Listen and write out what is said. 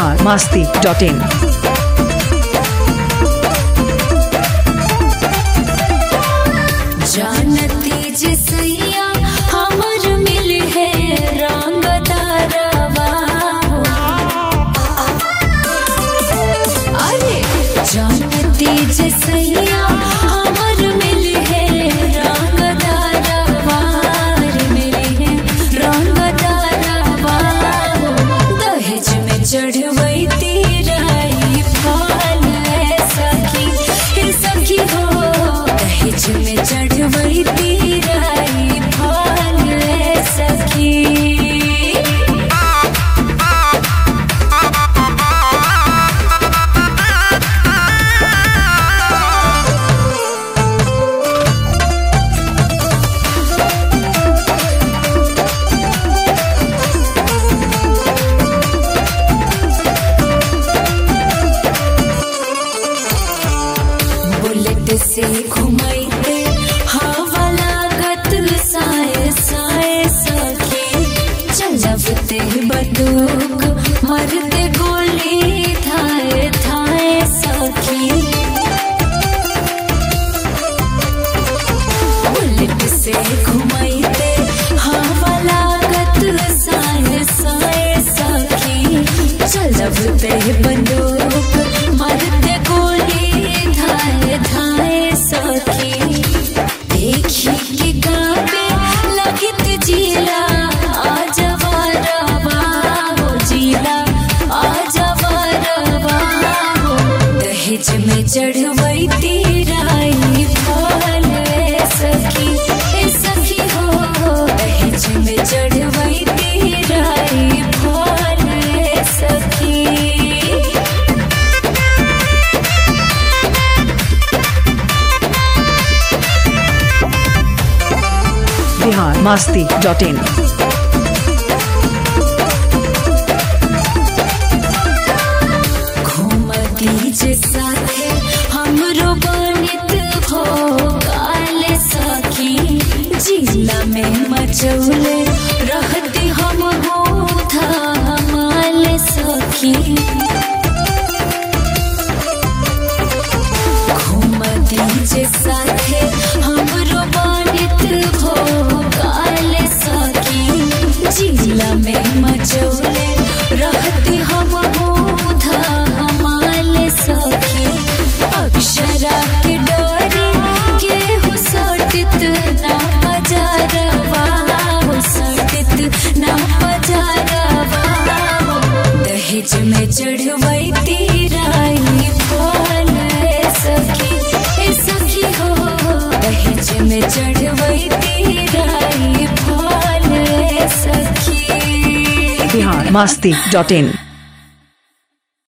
biharmasti.in। जानती जिसैया हमर मिल है रंग तारवा। अरे जानती जिसैया हमर मिल है रंग तारवा, मिल है रंग तारवा। दहेज में चढ़वई तेराई फल सखी, सखी हो दहेज में चढ़वई तेराई फल सखी। बुलेट से घुमाइते हवा लागत साए साए सखी, चलवते बंदूक मरते गोली थाए थाए सखी। बुलेट से घुमाइते हवा लागत साए साए सखी, चलवते बंदूक मरते गोली थाए थाए सखी। देखी के गावे लगित जिला आजवारवा हो, जिला आजवारवा हो। दहेज में चढ़वई तेराई फल सखी, सखी हो दहेज में चढ़वई तेराई फल सखी। biharmasti.in। घूमती जे साथे हमरो बनित भो काल सखी, जिला में मचौले रहती हम हो धमाल सखी। घूमती जे साथे हमरो बनित भो काल सखी, जिला में मचौले रहती हम हो धमाल सखी। अक्षरा के डोरी के हो सटित ना पजारवा हो, सटित ना पजारवा हो। दहेज में चढ़वई तेराई फल सखी, सखी हो दहेज में चढ़वई तेराई फल सखी। biharmasti.in।